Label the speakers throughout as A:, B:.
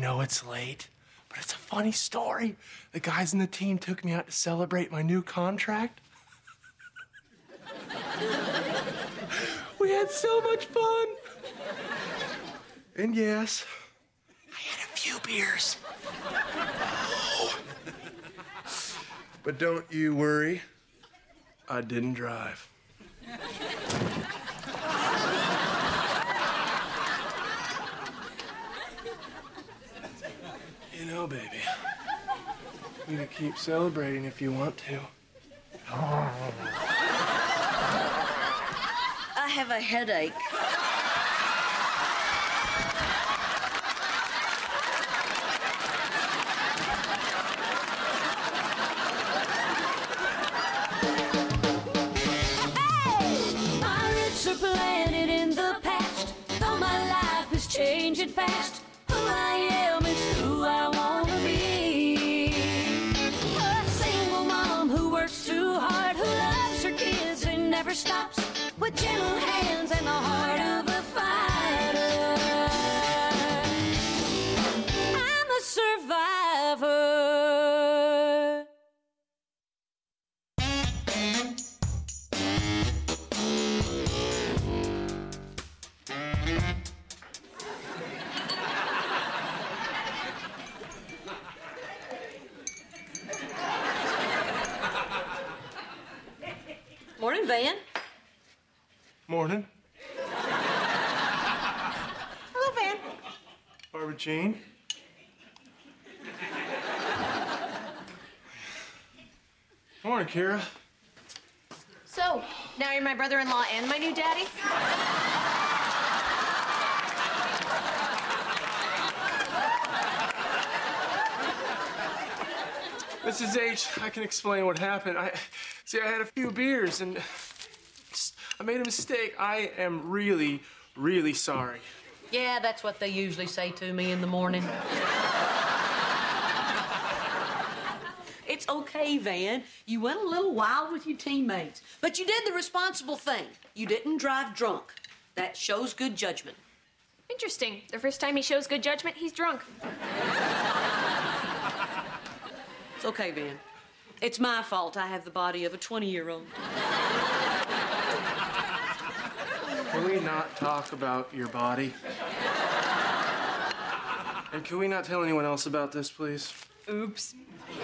A: know it's late, but it's a funny story. The guys in the team took me out to celebrate my new contract. We had so much fun. And yes, I had a few beers. Oh. But don't you worry, I didn't drive. You know, baby, you can keep celebrating if you want to.
B: I have a headache.
C: My roots are planted in the past, though my life is changing fast. Who I am is who I want to be. A single mom who works too hard, who loves her kids and never stops, with gentle hands and the heart of a fighter. I'm a survivor.
B: Morning, Van.
A: Morning.
B: Hello, Van.
A: Barbara Jean. Morning, Kara.
D: So, now you're my brother-in-law and my new daddy?
A: Mrs. H, I can explain what happened. I had a few beers and I made a mistake. I am really, really sorry.
B: Yeah, that's what they usually say to me in the morning. It's okay, Van. You went a little wild with your teammates, but you did the responsible thing. You didn't drive drunk. That shows good judgment.
D: Interesting. The first time he shows good judgment, he's drunk.
B: It's okay, Van. It's my fault I have the body of a 20-year-old.
A: Can we not talk about your body? And can we not tell anyone else about this, please?
B: Oops.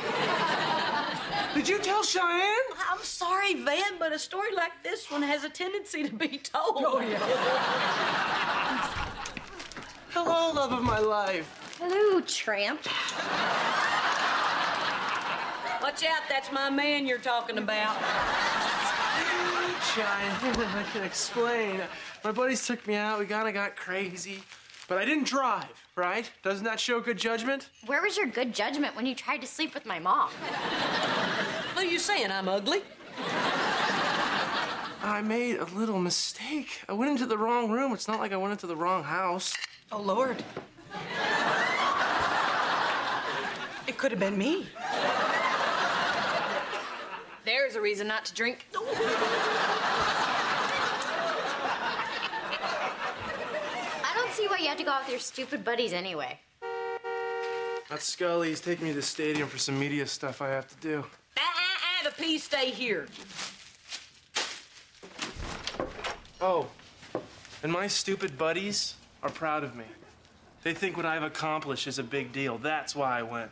A: Did you tell Cheyenne?
B: I'm sorry, Van, but a story like this one has a tendency to be told.
A: Oh, yeah. Hello, love of my life.
D: Hello, tramp.
B: Watch out, that's my man you're talking about.
A: Cheyenne, I can explain. My buddies took me out. We kind of got crazy. But I didn't drive, right? Doesn't that show good judgment?
D: Where was your good judgment when you tried to sleep with my mom?
B: What are you saying, I'm ugly?
A: I made a little mistake. I went into the wrong room. It's not like I went into the wrong house.
E: Oh, Lord. It could have been me.
D: There's a reason not to drink. I don't see why you had to go out with your stupid buddies anyway.
A: That's Scully. He's taking me to the stadium for some media stuff I have to do.
B: The peas stay here.
A: Oh, and my stupid buddies are proud of me. They think what I've accomplished is a big deal. That's why I went.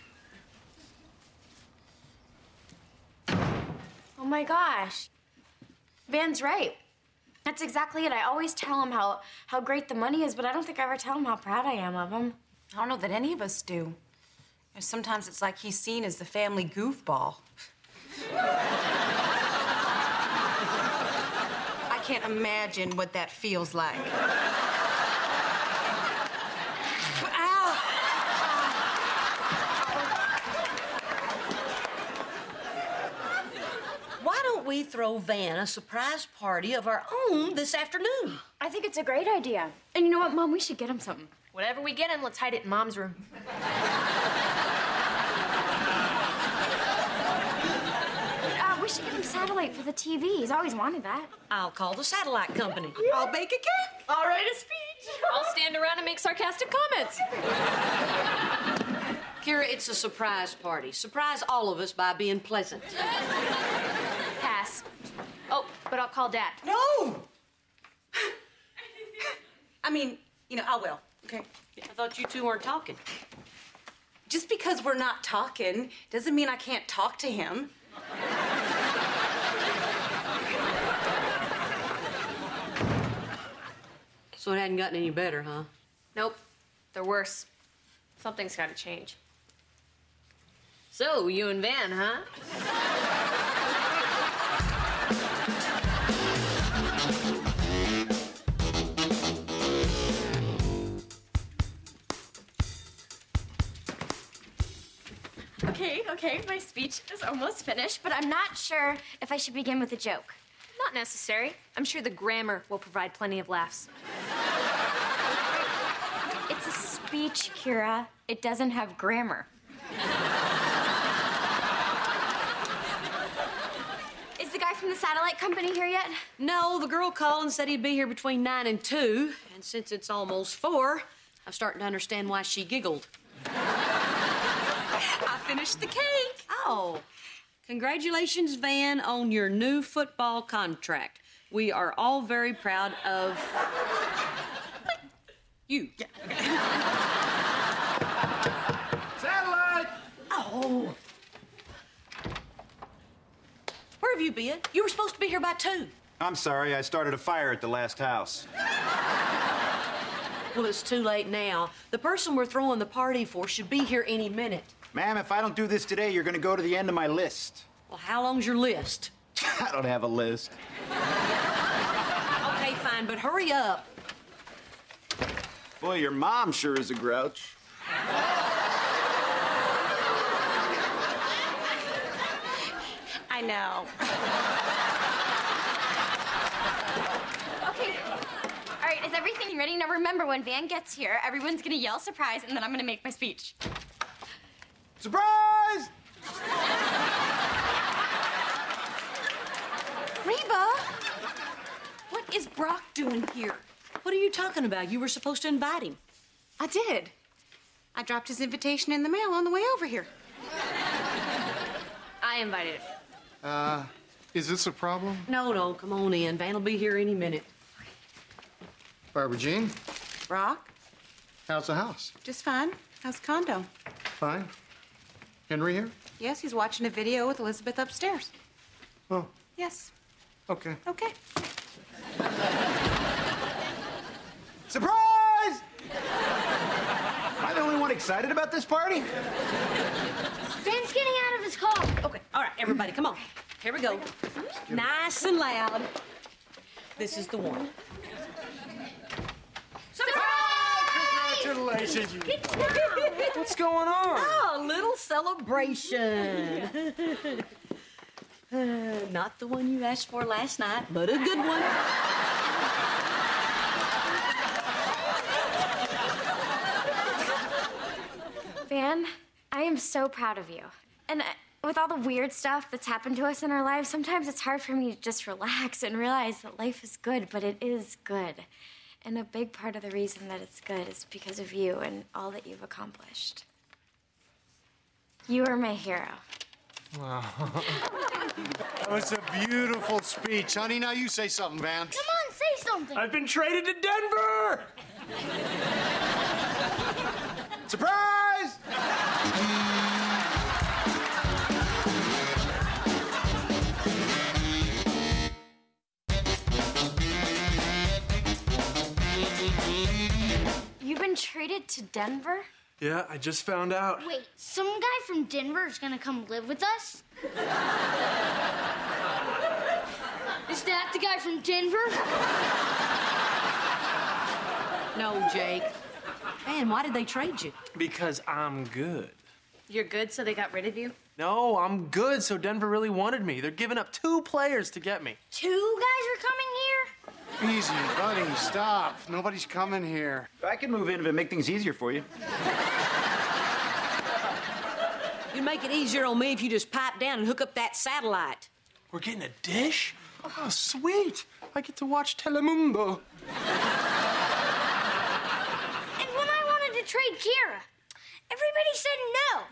D: Oh my gosh. Van's right. That's exactly it. I always tell him how great the money is, but I don't think I ever tell him how proud I am of him.
E: I don't know that any of us do. You know, sometimes it's like he's seen as the family goofball. I can't imagine what that feels like. Ow!
B: Why don't we throw Van a surprise party of our own this afternoon?
D: I think it's a great idea. And you know what, Mom? We should get him something. Whatever we get him, let's hide it in Mom's room. We should get him satellite for the TV. He's always wanted that.
B: I'll call the satellite company.
E: I'll bake a cake.
D: I'll write a speech.
F: I'll stand around and make sarcastic comments.
B: Kira, it's a surprise party. Surprise all of us by being pleasant.
D: Pass. Oh, but I'll call Dad.
E: No! I mean, I will, okay?
B: I thought you two weren't talking.
E: Just because we're not talking doesn't mean I can't talk to him.
B: So it hadn't gotten any better, huh?
F: Nope, they're worse. Something's got to change. So, you and Van, huh?
D: Okay, my speech is almost finished, but I'm not sure if I should begin with a joke.
F: Not necessary. I'm sure the grammar will provide plenty of laughs.
D: It's a speech, Kira. It doesn't have grammar. Is the guy from the satellite company here yet?
B: No, the girl called and said he'd be here between 9 and 2. And since it's almost 4, I'm starting to understand why she giggled.
E: I finished the cake.
B: Oh, congratulations, Van, on your new football contract. We are all very proud of you.
E: Yeah.
A: Satellite!
B: Oh. Where have you been? You were supposed to be here by 2.
G: I'm sorry, I started a fire at the last house.
B: Well, it's too late now. The person we're throwing the party for should be here any minute.
G: Ma'am, if I don't do this today, you're gonna go to the end of my list.
B: Well, how long's your list?
G: I don't have a list.
B: Okay, fine, but hurry up.
G: Boy, your mom sure is a grouch.
E: I know.
D: Okay. All right, is everything ready? Now remember, when Van gets here, everyone's gonna yell surprise, and then I'm gonna make my speech.
G: Surprise!
B: Reba! What is Brock doing here? What are you talking about? You were supposed to invite him.
E: I did. I dropped his invitation in the mail on the way over here.
F: I invited him.
A: Is this a problem?
B: No, come on in. Van will be here any minute.
A: Barbara Jean,
E: Brock,
A: how's the house?
E: just fine. How's the condo?
A: Fine. Henry here?
E: Yes, he's watching a video with Elizabeth upstairs.
A: Oh,
E: Yes.
A: okay.
E: Okay.
G: Surprise! Am I the only one excited about this party?
D: Van's getting out of his car.
B: Okay, all right, everybody, come on. Here we go. Nice and loud. This is the one.
A: Congratulations.
H: What's going on?
B: Oh, a little celebration. Not the one you asked for last night, but a good one.
D: Van, I am so proud of you. And with all the weird stuff that's happened to us in our lives, sometimes it's hard for me to just relax and realize that life is good, but it is good. And a big part of the reason that it's good is because of you and all that you've accomplished. You are my hero.
H: That was a beautiful speech. Honey, now you say something, Van.
D: Come on, say something.
H: I've been traded to Denver!
G: Surprise!
D: You've been traded to Denver?
A: Yeah, I just found out.
I: Wait, some guy from Denver is gonna come live with us? Is that the guy from Denver?
B: No, Jake. Man, why did they trade you?
H: Because I'm good.
F: You're good, so they got rid of you?
H: No, I'm good, so Denver really wanted me. They're giving up 2 players to get me.
I: 2 guys are coming here?
H: Easy, buddy, stop. Nobody's coming here.
G: I can move in if it make things easier for you.
B: You'd make it easier on me if you just pipe down and hook up that satellite.
H: We're getting a dish? Oh, sweet. I get to watch Telemundo.
I: trade Kira. Everybody said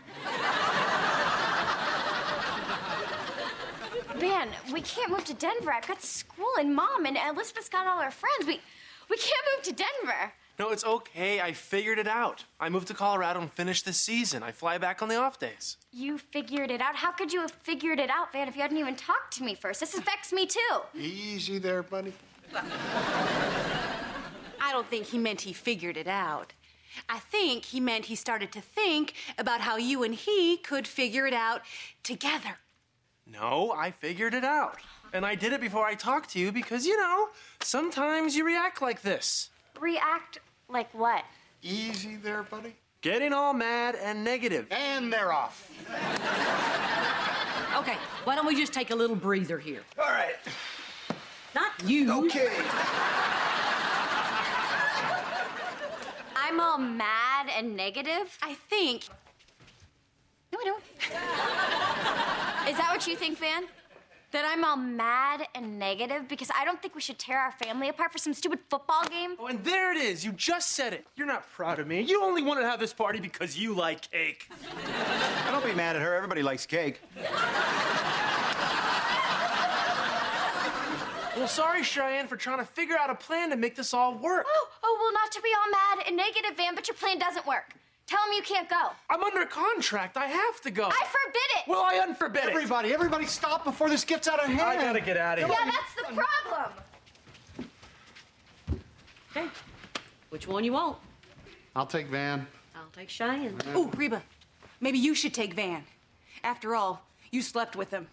I: no.
D: Van, we can't move to Denver. I've got school and Mom, and Elizabeth's got all our friends. We can't move to Denver.
H: No, it's okay. I figured it out. I moved to Colorado and finished this season. I fly back on the off days.
D: You figured it out? How could you have figured it out, Van, if you hadn't even talked to me first? This affects me, too.
G: Easy there, buddy.
E: I don't think he meant he figured it out. I think he meant he started to think about how you and he could figure it out together.
H: No, I figured it out. And I did it before I talked to you because, sometimes you react like this.
D: React like what?
G: Easy there, buddy.
H: Getting all mad and negative.
G: And they're off.
B: Okay, why don't we just take a little breather here?
A: All right.
B: Not you.
A: Okay.
D: I'm all mad and negative?
E: I think... No, I don't.
D: Is that what you think, Van? That I'm all mad and negative? Because I don't think we should tear our family apart for some stupid football game?
H: Oh, and there it is. You just said it. You're not proud of me. You only want to have this party because you like cake.
G: Don't be mad at her. Everybody likes cake.
H: Well, sorry, Cheyenne, for trying to figure out a plan to make this all work.
D: Well, not to be all mad and negative, Van, but your plan doesn't work. Tell him you can't go.
H: I'm under contract. I have to go.
D: I forbid it.
H: Well, I unforbid it.
G: Everybody stop before this gets out of hand.
H: I gotta get out of here.
D: Yeah, that's the problem.
B: Okay, which one you want?
G: I'll take Van.
B: I'll take Cheyenne.
E: Oh, Reba, maybe you should take Van. After all, you slept with him.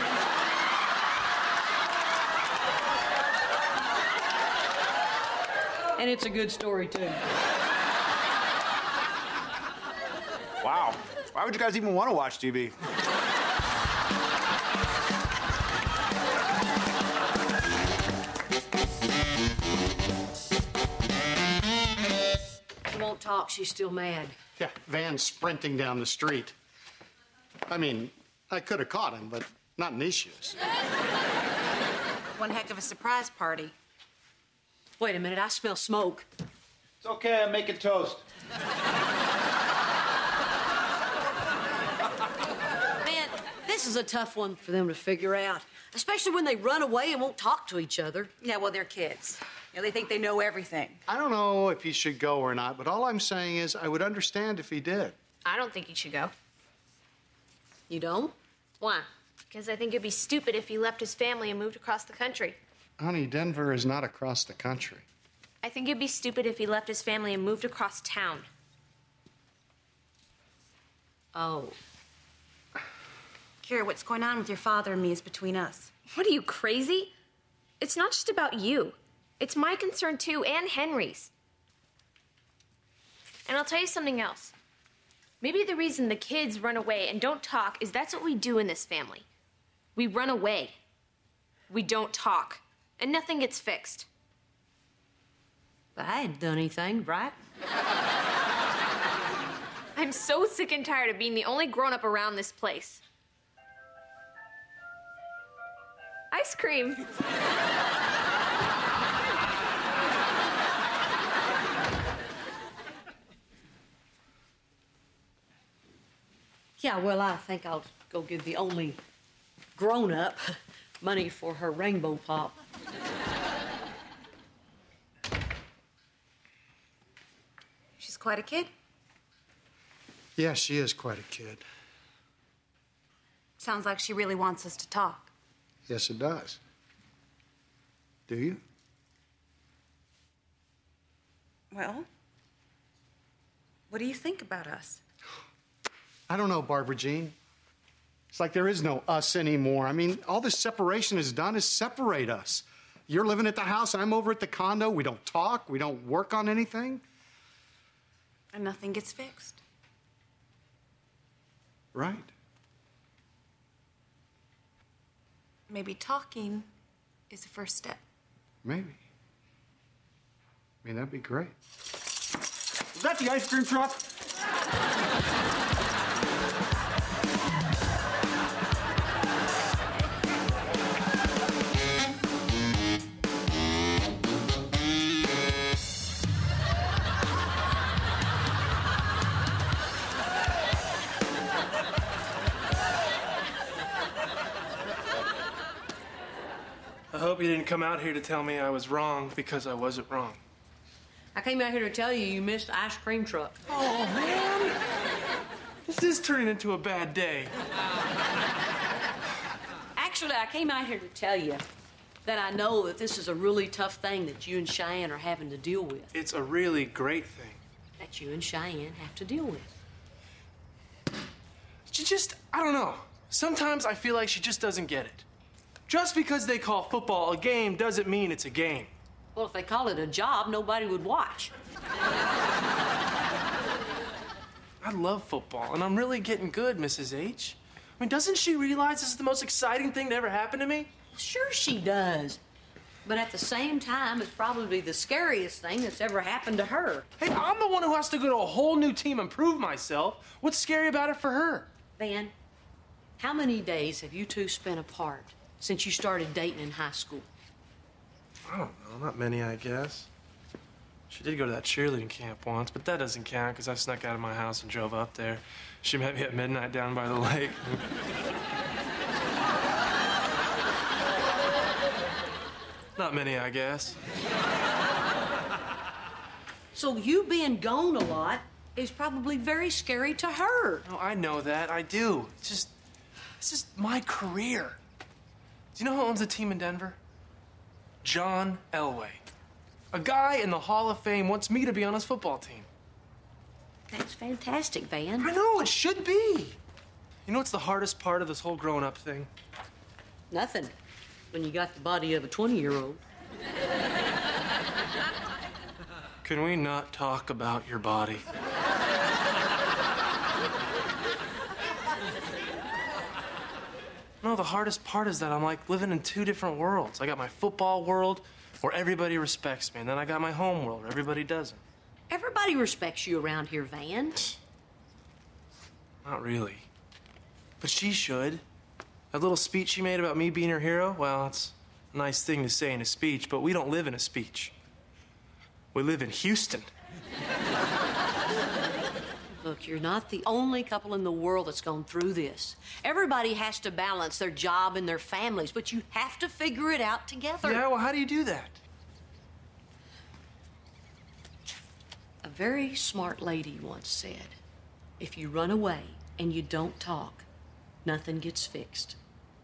B: And it's a good story, too.
G: Wow. Why would you guys even want to watch TV?
B: She won't talk. She's still mad.
G: Yeah, Van's sprinting down the street. I mean, I could have caught him, but not in these shoes.
E: One heck of a surprise party.
B: Wait a minute. I smell smoke.
G: It's okay. I'm making toast.
B: Man, this is a tough one for them to figure out, especially when they run away and won't talk to each other.
E: Yeah, well, they're kids. They think they know everything.
G: I don't know if he should go or not, but all I'm saying is I would understand if he did.
F: I don't think he should go.
B: You don't? Why?
F: Because I think it'd be stupid if he left his family and moved across the country.
G: Honey, Denver is not across the country.
F: I think it'd be stupid if he left his family and moved across town.
B: Oh.
E: Kira, what's going on with your father and me is between us.
F: What are you, crazy? It's not just about you. It's my concern, too, and Henry's. And I'll tell you something else. Maybe the reason the kids run away and don't talk is that's what we do in this family. We run away. We don't talk. And nothing gets fixed.
B: But I hadn't done anything, right?
F: I'm so sick and tired of being the only grown-up around this place. Ice cream.
B: Yeah, well, I think I'll go give the only grown-up money for her rainbow pop.
E: She's quite a kid.
G: Yeah, she is quite a kid.
E: Sounds like she really wants us to talk.
G: Yes, it does. Do you?
E: Well, what do you think about us?
G: I don't know, Barbara Jean. It's like there is no us anymore. I mean, all this separation has done is separate us. You're living at the house, I'm over at the condo. We don't talk, we don't work on anything.
E: And nothing gets fixed.
G: Right.
E: Maybe talking is the first step.
G: Maybe. I mean, that'd be great.
J: Is that the ice cream truck?
H: hope you didn't come out here to tell me I was wrong because I wasn't wrong.
B: I came out here to tell you you missed the ice cream truck.
H: Oh, man. This is turning into a bad day.
B: Actually, I came out here to tell you that I know that this is a really tough thing that you and Cheyenne are having to deal with.
H: It's a really great thing.
B: That you and Cheyenne have to deal with.
H: She just, I don't know. Sometimes I feel like she just doesn't get it. Just because they call football a game doesn't mean it's a game.
B: Well, if they call it a job, nobody would watch.
H: I love football, and I'm really getting good, Mrs. H. I mean, doesn't she realize this is the most exciting thing to ever happen to me?
B: Sure she does. But at the same time, it's probably the scariest thing that's ever happened to her.
H: Hey, I'm the one who has to go to a whole new team and prove myself. What's scary about it for her?
B: Van, how many days have you two spent apart since you started dating in high school?
H: I don't know, not many, I guess. She did go to that cheerleading camp once, but that doesn't count because I snuck out of my house and drove up there. She met me at midnight down by the lake. Not many, I guess.
B: So you being gone a lot is probably very scary to her.
H: No, I know that. I do. This is my career. Do you know who owns the team in Denver? John Elway. A guy in the Hall of Fame wants me to be on his football team.
B: That's fantastic, Van.
H: I know, it should be. You know what's the hardest part of this whole growing up thing?
B: Nothing, when you got the body of a 20-year-old.
H: Can we not talk about your body? No, the hardest part is that I'm like living in two different worlds. I got my football world where everybody respects me, and then I got my home world where everybody doesn't.
B: Everybody respects you around here, Van.
H: Not really. But she should. That little speech she made about me being her hero, well, it's a nice thing to say in a speech, but we don't live in a speech. We live in Houston.
B: Look, you're not the only couple in the world that's gone through this. Everybody has to balance their job and their families, but you have to figure it out together.
H: Yeah, well, how do you do that?
B: A very smart lady once said, if you run away and you don't talk, nothing gets fixed.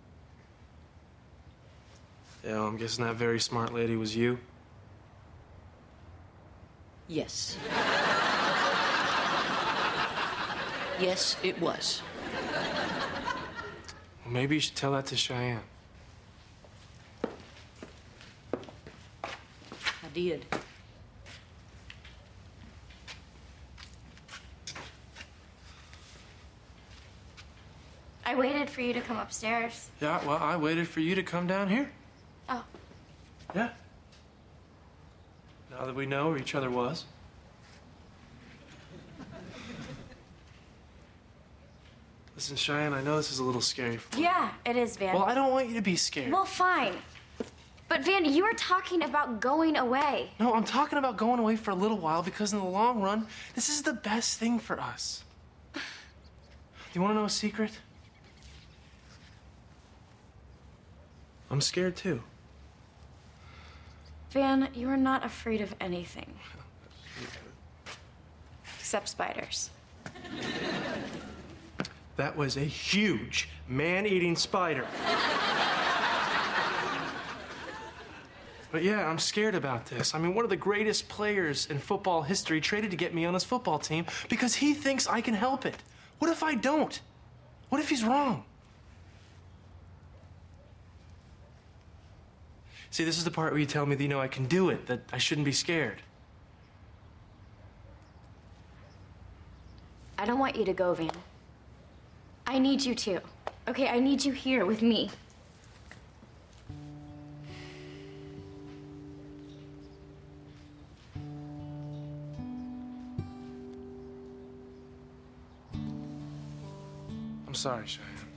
H: Yeah, well, I'm guessing that very smart lady was you.
B: Yes. Yes, it was.
H: Well, maybe you should tell that to Cheyenne.
B: I did.
D: I waited for you to come upstairs.
H: Yeah, well, I waited for you to come down here.
D: Oh.
H: Yeah. Now that we know where each other was. Listen, Cheyenne, I know this is a little scary for you.
D: Yeah, it is, Van.
H: Well, I don't want you to be scared.
D: Well, fine. But Van, you were talking about going away.
H: No, I'm talking about going away for a little while because in the long run, this is the best thing for us. Do you want to know a secret? I'm scared too.
D: Van, you are not afraid of anything. Except spiders.
H: That was a huge man-eating spider. But yeah, I'm scared about this. I mean, one of the greatest players in football history traded to get me on his football team because he thinks I can help it. What if I don't? What if he's wrong? See, this is the part where you tell me that, you know, I can do it, that I shouldn't be scared.
D: I don't want you to go, Van. I need you to. Okay, I need you here with me.
H: I'm sorry, Cheyenne.